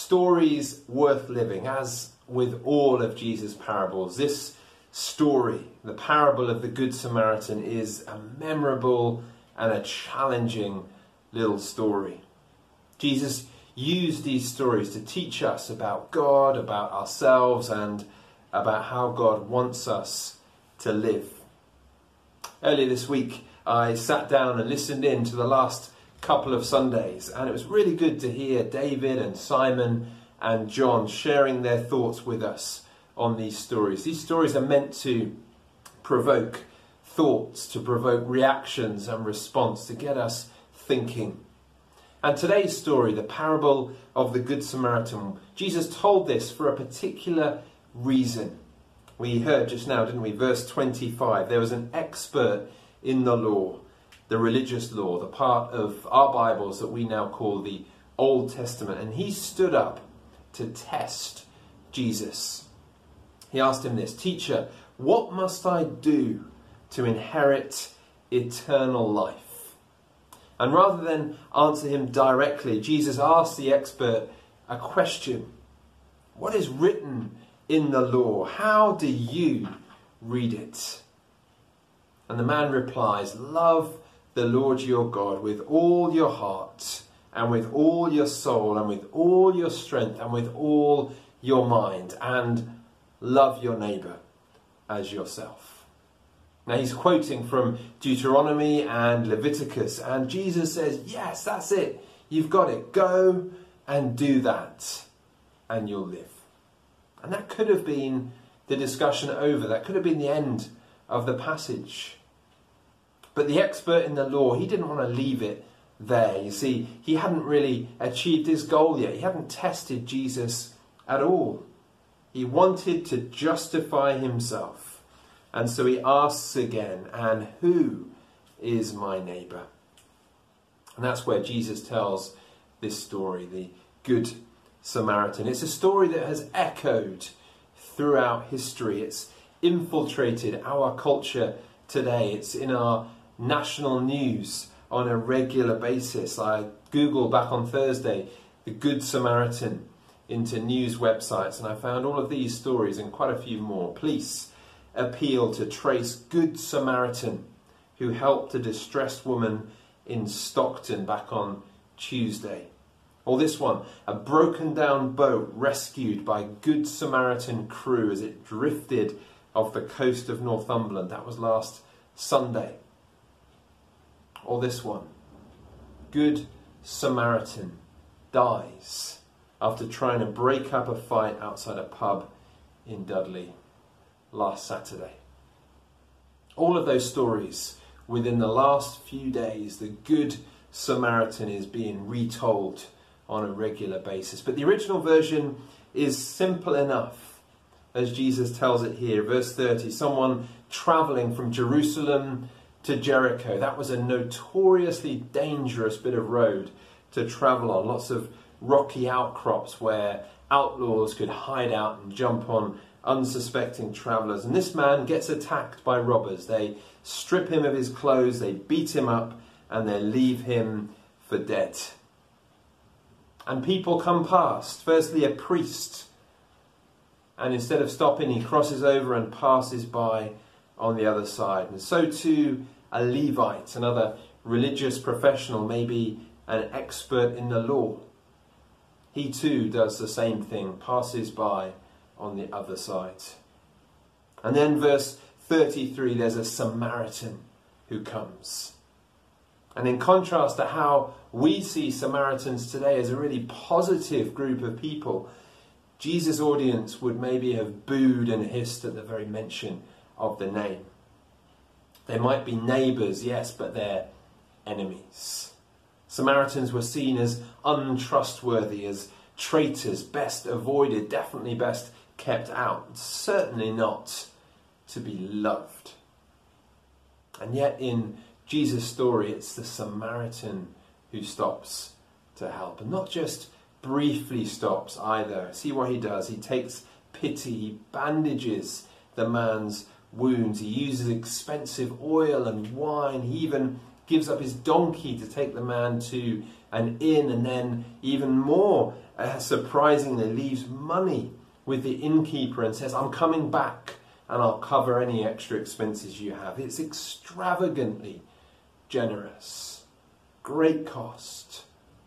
stories worth living. As with all of Jesus' parables, this story, the parable of the Good Samaritan, is a memorable and a challenging little story. Jesus used these stories to teach us about God, about ourselves, and about how God wants us to live. Earlier this week, I sat down and listened in to the last couple of Sundays, and it was really good to hear David and Simon and John sharing their thoughts with us on these stories. These stories are meant to provoke thoughts, to provoke reactions and response, to get us thinking. And today's story, the parable of the Good Samaritan, Jesus told this for a particular reason. We heard just now, didn't we? Verse 25, there was an expert in the law, the religious law, the part of our Bibles that we now call the Old Testament. And he stood up to test Jesus. He asked him this, "Teacher, what must I do to inherit eternal life?" And rather than answer him directly, Jesus asked the expert a question. What is written in the law? How do you read it? And the man replies, "Love the Lord your God with all your heart and with all your soul and with all your strength and with all your mind, and love your neighbour as yourself." Now he's quoting from Deuteronomy and Leviticus, and Jesus says, yes, that's it. You've got it. Go and do that and you'll live. And that could have been the discussion over. That could have been the end of the passage. But the expert in the law, he didn't want to leave it there. You see, he hadn't really achieved his goal yet. He hadn't tested Jesus at all. He wanted to justify himself. And so he asks again, "And who is my neighbour?" And that's where Jesus tells this story, the Good Samaritan. It's a story that has echoed throughout history. It's infiltrated our culture today. It's in our national news on a regular basis. I Googled back on Thursday the Good Samaritan into news websites, and I found all of these stories and quite a few more. Police appeal to trace Good Samaritan who helped a distressed woman in Stockton back on Tuesday. Or this one, a broken down boat rescued by Good Samaritan crew as it drifted off the coast of Northumberland. That was last Sunday. Or this one, Good Samaritan dies after trying to break up a fight outside a pub in Dudley last Saturday. All of those stories within the last few days, the Good Samaritan is being retold on a regular basis. But the original version is simple enough, as Jesus tells it here. Verse 30, someone travelling from Jerusalem to Jericho. That was a notoriously dangerous bit of road to travel on. Lots of rocky outcrops where outlaws could hide out and jump on unsuspecting travellers. And this man gets attacked by robbers. They strip him of his clothes, they beat him up, and they leave him for dead. And people come past. Firstly, a priest. And instead of stopping, he crosses over and passes by on the other side. And so too a Levite, another religious professional, maybe an expert in the law. He too does the same thing, passes by on the other side. And then verse 33, there's a Samaritan who comes. And in contrast to how we see Samaritans today as a really positive group of people, Jesus' audience would maybe have booed and hissed at the very mention of the name. They might be neighbours, yes, but they're enemies. Samaritans were seen as untrustworthy, as traitors, best avoided, definitely best kept out, certainly not to be loved. And yet in Jesus' story, it's the Samaritan who stops to help. And not just briefly stops either. See what he does. He takes pity. He bandages the man's wounds. He uses expensive oil and wine. He even gives up his donkey to take the man to an inn, and then even more surprisingly leaves money with the innkeeper and says, I'm coming back and I'll cover any extra expenses you have. It's extravagantly generous. Great cost.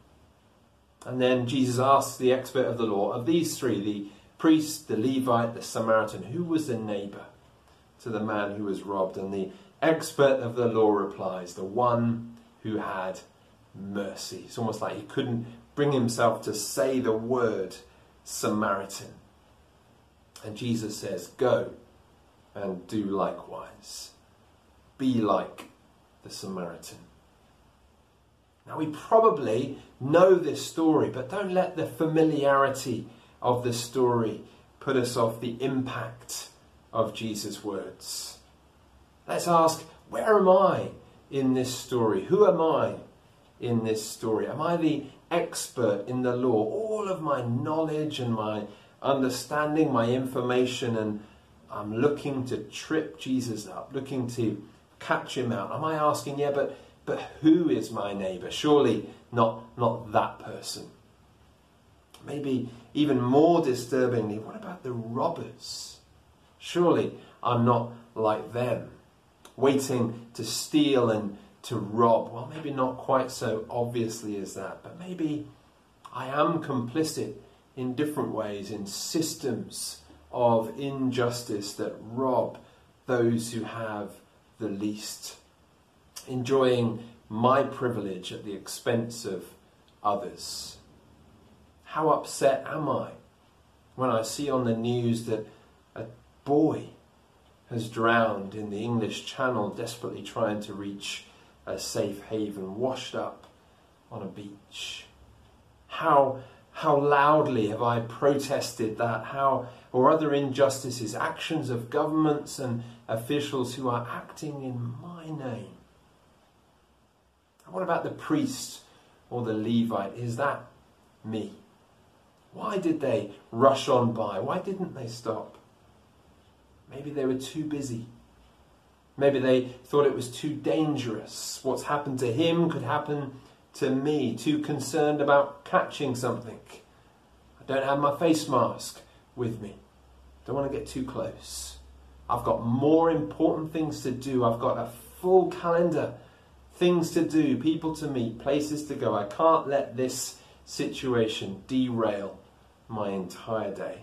And then Jesus asks the expert of the law, of these three, the priest, the Levite, the Samaritan, who was the neighbour to the man who was robbed? And the expert of the law replies, the one who had mercy. It's almost like he couldn't bring himself to say the word Samaritan. And Jesus says, go and do likewise. Be like the Samaritan. Now we probably know this story, but don't let the familiarity of the story put us off the impact of Jesus' words. Let's ask, where am I in this story? Who am I in this story? Am I the expert in the law? All of my knowledge and my understanding, my information, and I'm looking to trip Jesus up, looking to catch him out. Am I asking, but who is my neighbour? Surely not that person. Maybe even more disturbingly, what about the robbers? Surely I'm not like them, waiting to steal and to rob. Well, maybe not quite so obviously as that, but maybe I am complicit in different ways in systems of injustice that rob those who have the least, enjoying my privilege at the expense of others. How upset am I when I see on the news that a boy has drowned in the English Channel, desperately trying to reach a safe haven, washed up on a beach? How loudly have I protested that? Or other injustices, actions of governments and officials who are acting in my name? And what about the priest or the Levite? Is that me? Why did they rush on by? Why didn't they stop? Maybe they were too busy. Maybe they thought it was too dangerous. What's happened to him could happen to me. Too concerned about catching something. I don't have my face mask with me. Don't want to get too close. I've got more important things to do. I've got a full calendar. Things to do, people to meet, places to go. I can't let this situation derail my entire day.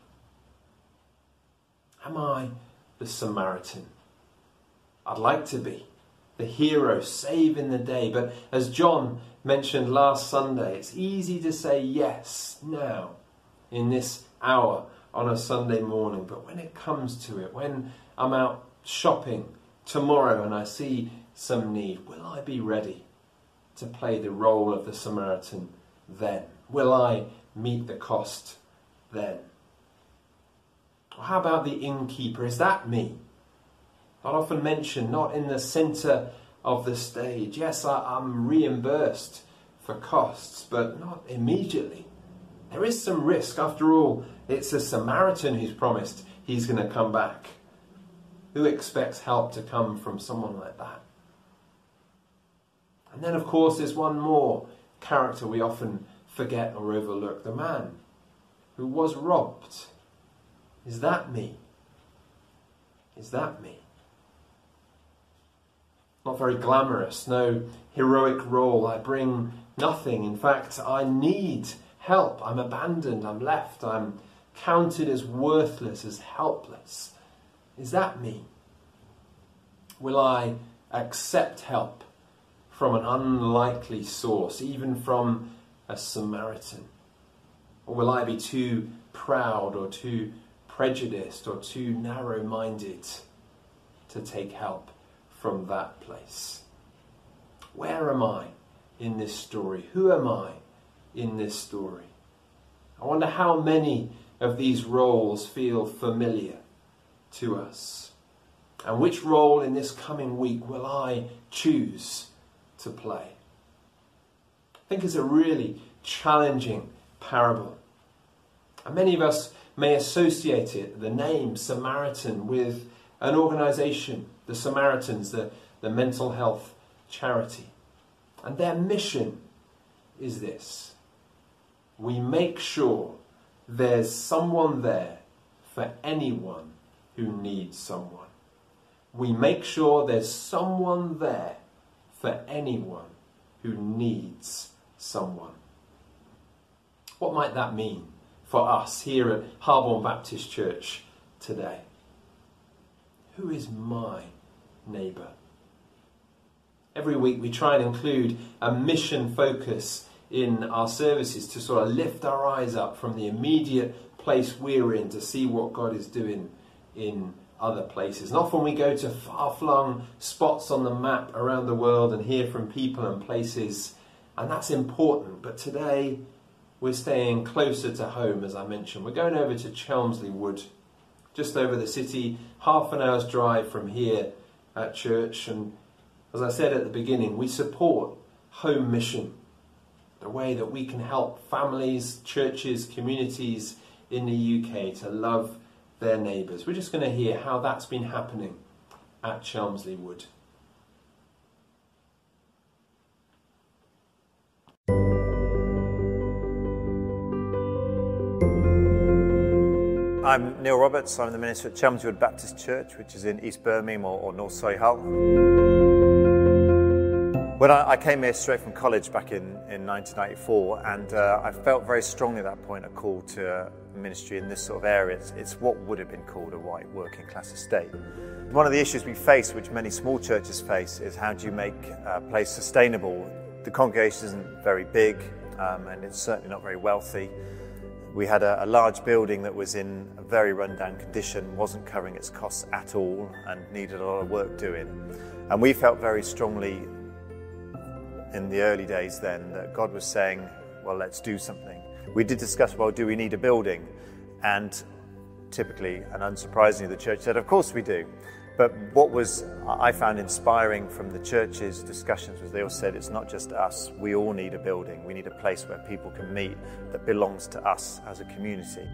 Am I the Samaritan? I'd like to be the hero saving the day, but as John mentioned last Sunday, it's easy to say yes now in this hour on a Sunday morning, but when it comes to it, when I'm out shopping tomorrow and I see some need, will I be ready to play the role of the Samaritan then? Will I meet the cost then? Or how about the innkeeper? Is that me? Not often mentioned, not in the centre of the stage. Yes, I'm reimbursed for costs, but not immediately. There is some risk. After all, it's a Samaritan who's promised he's going to come back. Who expects help to come from someone like that? And then, of course, there's one more character we often forget or overlook. The man who was robbed. Is that me? Is that me? Not very glamorous, no heroic role. I bring nothing. In fact, I need help. I'm abandoned. I'm left. I'm counted as worthless, as helpless. Is that me? Will I accept help from an unlikely source, even from a Samaritan? Or will I be too proud or too prejudiced or too narrow-minded to take help from that place? Where am I in this story? Who am I in this story? I wonder how many of these roles feel familiar to us. And which role in this coming week will I choose to play? I think it's a really challenging parable. And many of us may associate it, the name Samaritan, with an organisation, the Samaritans, the mental health charity. And their mission is this: we make sure there's someone there for anyone who needs someone. We make sure there's someone there for anyone who needs someone. What might that mean for us here at Harborne Baptist Church today? Who is my neighbour? Every week we try and include a mission focus in our services to sort of lift our eyes up from the immediate place we're in to see what God is doing in other places. And often we go to far-flung spots on the map around the world and hear from people and places, and that's important. But today we're staying closer to home, as I mentioned. We're going over to Chelmsley Wood, just over the city, half an hour's drive from here at church. And as I said at the beginning, we support home mission, the way that we can help families, churches, communities in the UK to love their neighbours. We're just going to hear how that's been happening at Chelmsley Wood. I'm Neil Roberts. I'm the minister at Chelmsley Wood Baptist Church, which is in East Birmingham or North Solihull. When I came here straight from college back in 1994, and I felt very strongly at that point a call to ministry in this sort of area. It's what would have been called a white working class estate. One of the issues we face, which many small churches face, is how do you make a place sustainable? The congregation isn't very big, and it's certainly not very wealthy. We had a large building that was in a very rundown condition, wasn't covering its costs at all, and needed a lot of work doing. And we felt very strongly in the early days then that God was saying, well, let's do something. We did discuss, well, do we need a building? And typically, and unsurprisingly, the church said, of course we do. But what I found inspiring from the church's discussions was they all said, it's not just us, we all need a building. We need a place where people can meet that belongs to us as a community.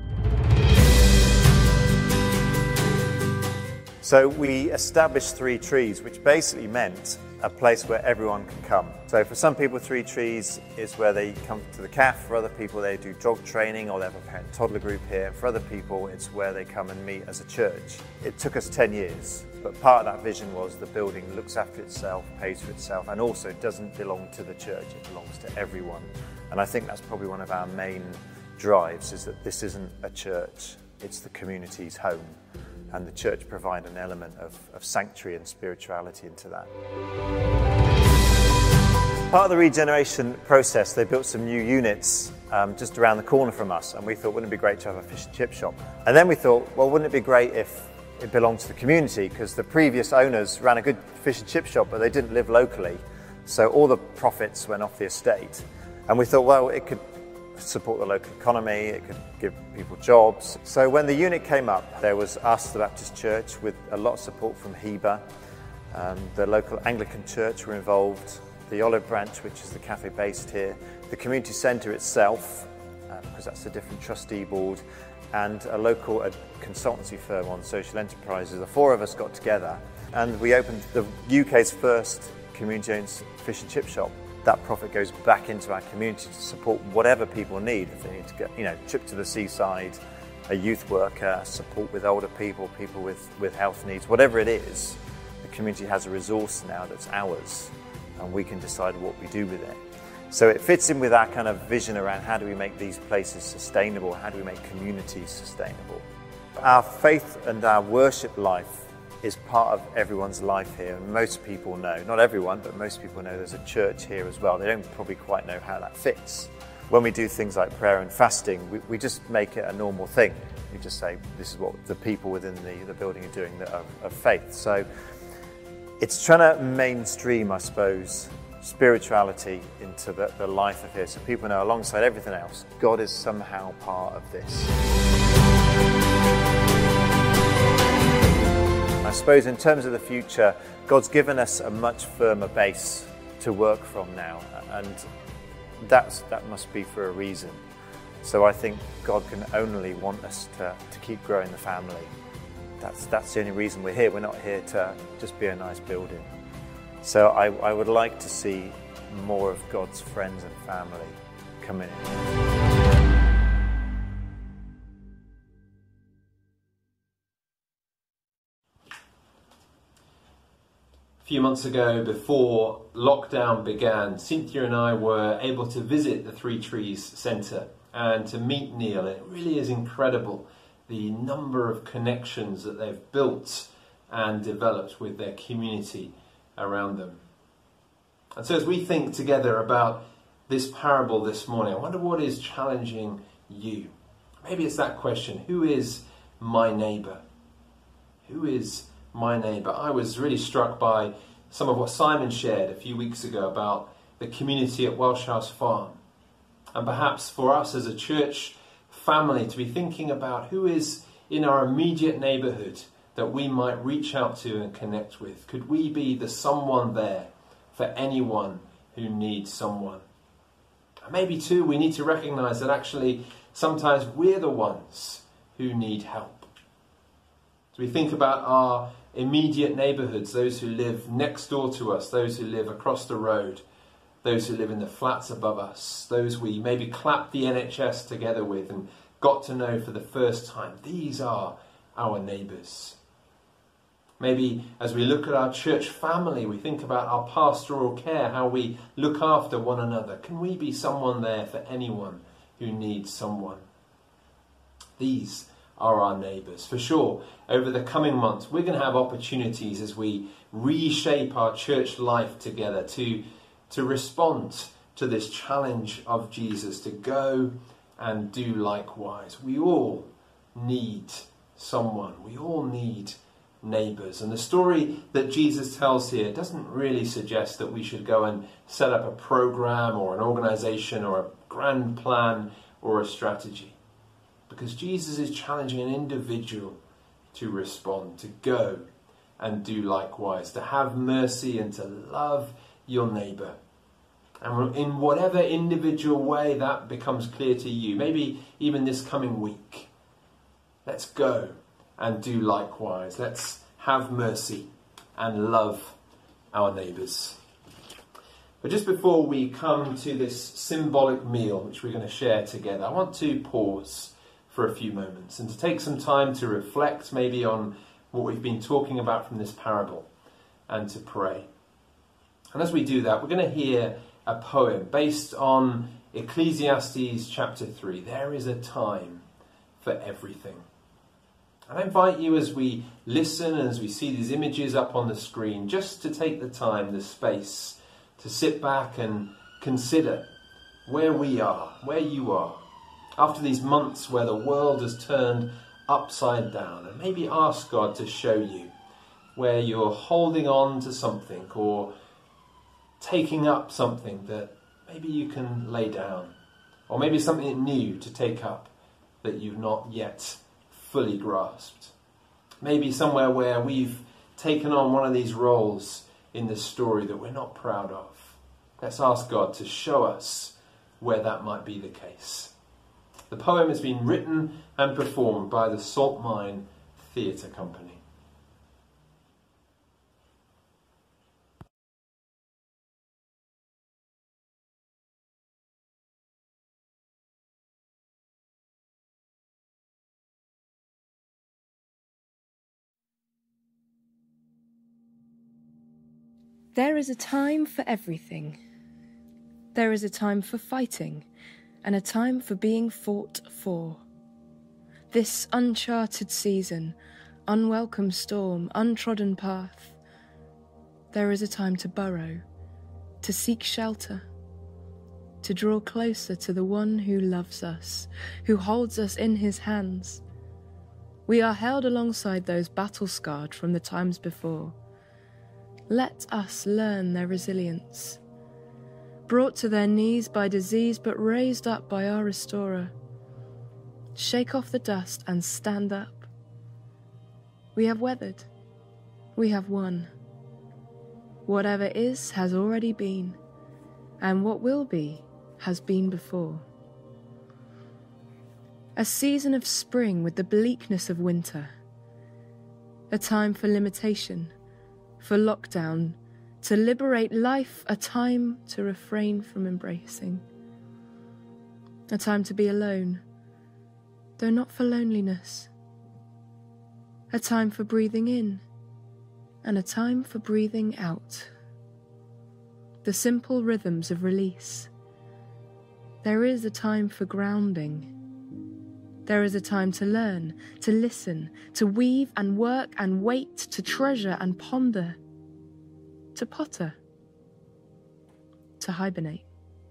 So we established 3 trees, which basically meant a place where everyone can come. So for some people, 3 trees is where they come to the CAF. For other people, they do dog training or they have a parent toddler group here. For other people, it's where they come and meet as a church. It took us 10 years, but part of that vision was the building looks after itself, pays for itself, and also doesn't belong to the church, it belongs to everyone. And I think that's probably one of our main drives, is that this isn't a church, it's the community's home. And the church provide an element of sanctuary and spirituality into that. Part of the regeneration process, they built some new units just around the corner from us, and we thought, wouldn't it be great to have a fish and chip shop? And then we thought, well, wouldn't it be great if it belonged to the community, because the previous owners ran a good fish and chip shop, but they didn't live locally, so all the profits went off the estate. And we thought, well, it could support the local economy, it could give people jobs. So when the unit came up, there was us, the Baptist Church, with a lot of support from Heber. The local Anglican Church were involved, the Olive Branch, which is the cafe based here, the community centre itself, because that's a different trustee board, and a local consultancy firm on social enterprises. The 4 of us got together and we opened the UK's first community-owned fish and chip shop. That profit goes back into our community to support whatever people need. If they need to get, trip to the seaside, a youth worker, support with older people, people with health needs, whatever it is, the community has a resource now that's ours, and we can decide what we do with it. So it fits in with our kind of vision around how do we make these places sustainable, how do we make communities sustainable. Our faith and our worship life is part of everyone's life here, and most people know, not everyone, but most people know there's a church here as well. They don't probably quite know how that fits. When we do things like prayer and fasting, we just make it a normal thing. We just say, this is what the people within the building are doing that are of faith. So it's trying to mainstream, I suppose, spirituality into the life of here, so people know alongside everything else, God is somehow part of this. I suppose in terms of the future, God's given us a much firmer base to work from now, and that must be for a reason. So I think God can only want us to keep growing the family. That's the only reason we're here. We're not here to just be a nice building. So I would like to see more of God's friends and family coming in. A few months ago, before lockdown began, Cynthia and I were able to visit the Three Trees Centre and to meet Neil. It really is incredible the number of connections that they've built and developed with their community around them. And so as we think together about this parable this morning, I wonder what is challenging you. Maybe it's that question: who is my neighbour? Who is my neighbour? I was really struck by some of what Simon shared a few weeks ago about the community at Welsh House Farm. And perhaps for us as a church family to be thinking about who is in our immediate neighbourhood that we might reach out to and connect with. Could we be the someone there for anyone who needs someone? And maybe too, we need to recognise that actually sometimes we're the ones who need help. So we think about our immediate neighbourhoods, those who live next door to us, those who live across the road, those who live in the flats above us, those we maybe clapped the NHS together with and got to know for the first time. These are our neighbours. Maybe as we look at our church family, we think about our pastoral care, how we look after one another. Can we be someone there for anyone who needs someone? These are our neighbours. For sure, over the coming months, we're going to have opportunities as we reshape our church life together to respond to this challenge of Jesus, to go and do likewise. We all need someone. We all need neighbours. And the story that Jesus tells here doesn't really suggest that we should go and set up a program or an organisation or a grand plan or a strategy. Because Jesus is challenging an individual to respond, to go and do likewise, to have mercy and to love your neighbour. And in whatever individual way that becomes clear to you, maybe even this coming week, let's go and do likewise. Let's have mercy and love our neighbours. But just before we come to this symbolic meal which we're going to share together, I want to pause for a few moments and to take some time to reflect maybe on what we've been talking about from this parable and to pray. And as we do that, we're going to hear a poem based on Ecclesiastes chapter 3. There is a time for everything. And I invite you, as we listen and as we see these images up on the screen, just to take the time, the space, to sit back and consider where we are, where you are, after these months where the world has turned upside down, and maybe ask God to show you where you're holding on to something or taking up something that maybe you can lay down, or maybe something new to take up that you've not yet fully grasped. Maybe somewhere where we've taken on one of these roles in this story that we're not proud of. Let's ask God to show us where that might be the case. The poem has been written and performed by the Salt Mine Theatre Company. There is a time for everything. There is a time for fighting, and a time for being fought for. This uncharted season, unwelcome storm, untrodden path. There is a time to burrow, to seek shelter, to draw closer to the one who loves us, who holds us in his hands. We are held alongside those battle-scarred from the times before. Let us learn their resilience. Brought to their knees by disease, but raised up by our restorer. Shake off the dust and stand up. We have weathered. We have won. Whatever is has already been, and what will be has been before. A season of spring with the bleakness of winter. A time for limitation, for lockdown, to liberate life, a time to refrain from embracing. A time to be alone, though not for loneliness. A time for breathing in, and a time for breathing out. The simple rhythms of release. There is a time for grounding. There is a time to learn, to listen, to weave and work and wait, to treasure and ponder, to potter, to hibernate.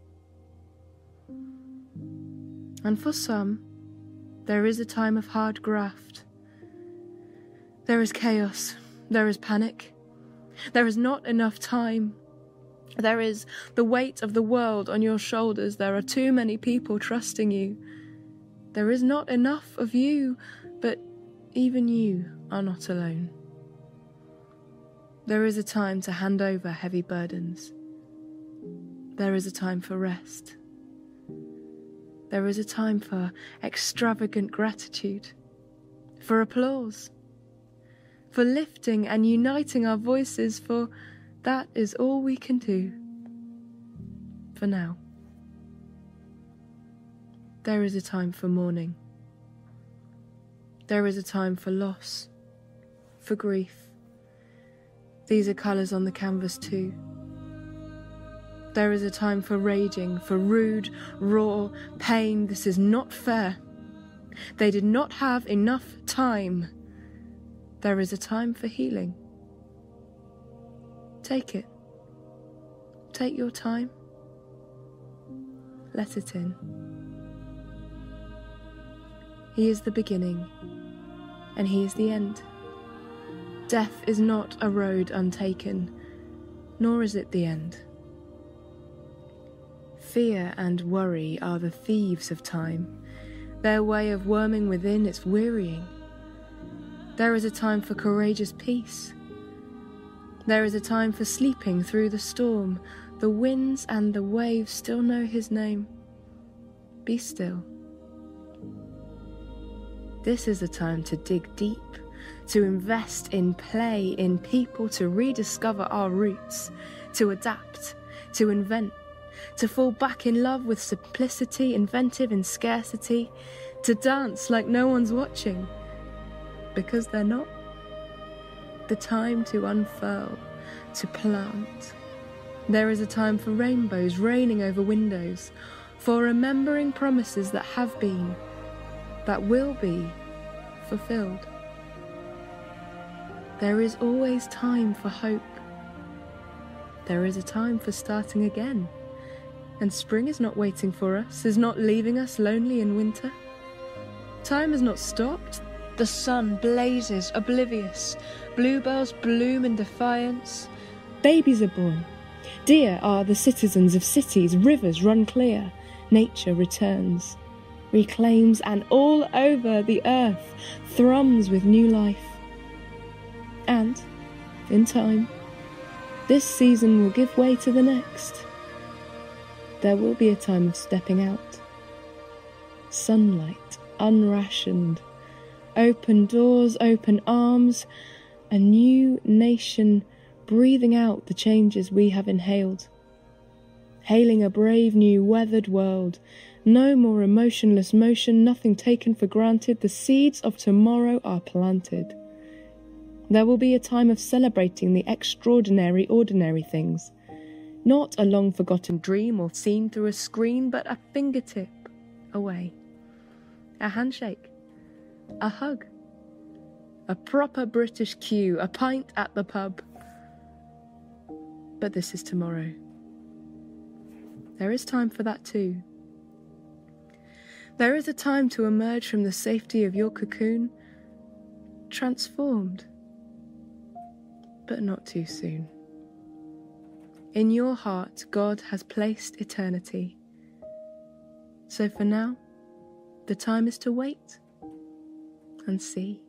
And for some, there is a time of hard graft. There is chaos, there is panic, there is not enough time. There is the weight of the world on your shoulders. There are too many people trusting you. There is not enough of you, but even you are not alone. There is a time to hand over heavy burdens. There is a time for rest. There is a time for extravagant gratitude, for applause, for lifting and uniting our voices, for that is all we can do for now. There is a time for mourning. There is a time for loss, for grief. These are colours on the canvas too. There is a time for raging, for rude, raw pain. This is not fair. They did not have enough time. There is a time for healing. Take it. Take your time. Let it in. He is the beginning, and he is the end. Death is not a road untaken, nor is it the end. Fear and worry are the thieves of time. Their way of worming within, it's wearying. There is a time for courageous peace. There is a time for sleeping through the storm. The winds and the waves still know his name. Be still. This is a time to dig deep, to invest in play, in people, to rediscover our roots, to adapt, to invent, to fall back in love with simplicity, inventive in scarcity, to dance like no one's watching, because they're not. The time to unfurl, to plant. There is a time for rainbows raining over windows, for remembering promises that have been, that will be fulfilled. There is always time for hope. There is a time for starting again. And spring is not waiting for us, is not leaving us lonely in winter. Time has not stopped. The sun blazes oblivious. Bluebells bloom in defiance. Babies are born. Dear are the citizens of cities. Rivers run clear. Nature returns, reclaims, and all over the earth thrums with new life. And, in time, this season will give way to the next. There will be a time of stepping out. Sunlight, unrationed. Open doors, open arms. A new nation breathing out the changes we have inhaled. Hailing a brave new weathered world. No more emotionless motion, nothing taken for granted. The seeds of tomorrow are planted. There will be a time of celebrating the extraordinary, ordinary things. Not a long-forgotten dream or seen through a screen, but a fingertip away. A handshake. A hug. A proper British cue. A pint at the pub. But this is tomorrow. There is time for that too. There is a time to emerge from the safety of your cocoon, transformed, but not too soon. In your heart, God has placed eternity. So for now, the time is to wait and see.